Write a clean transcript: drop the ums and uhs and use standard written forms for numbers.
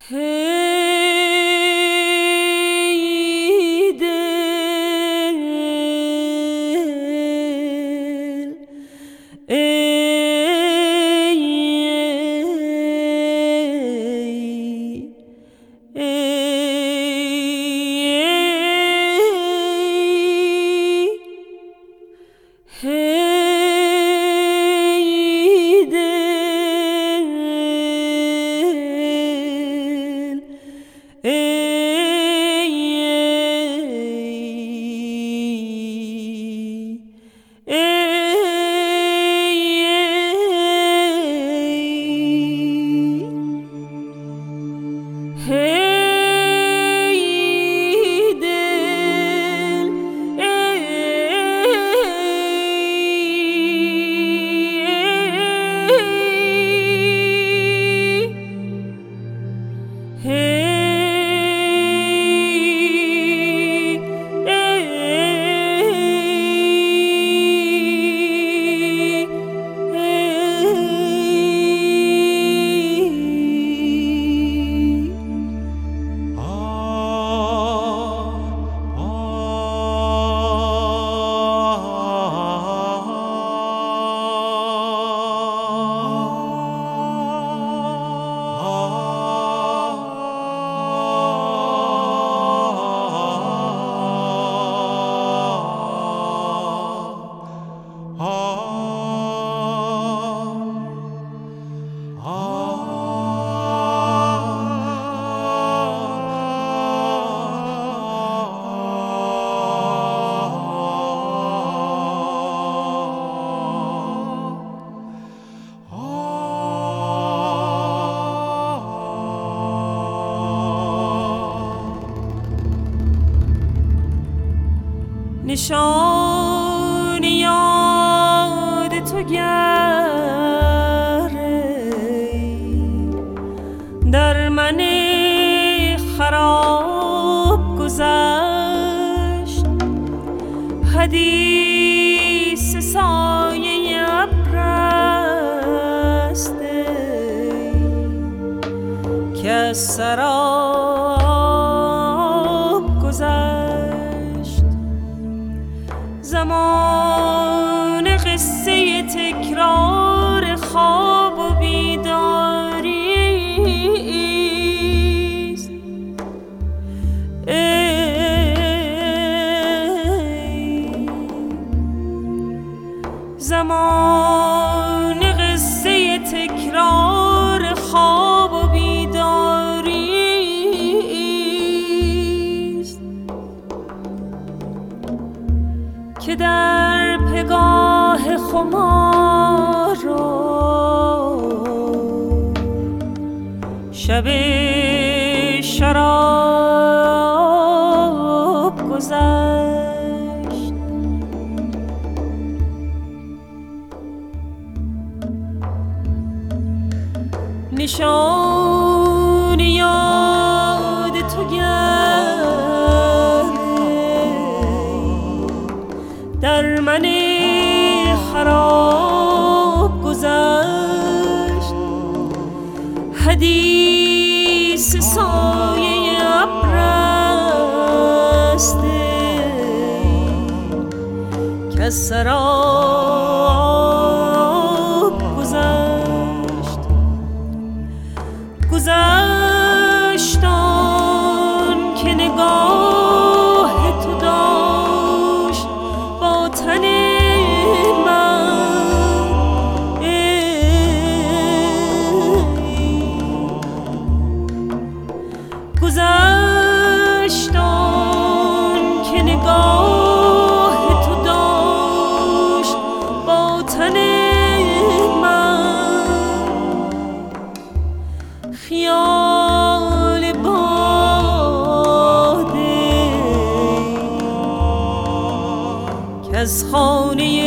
هی دل نشان یاد تو گره در من خراب گذشت، حدیث سایه ابرست که از سراب گذشت. زمان قصه تکرار خواب و بیداری است. زمان قصه تکرار خواب و بیداری است که در پگاه خمار شب شراب گذشت. نشان یاد تو گره در من خراب گذشت، حدیث سایه ابرست که از سراب گذشت. گذشت آن که نگاه تو داشت با تن من، گذشت آن که نگاه تو داشت با تن خیال باده که از خانه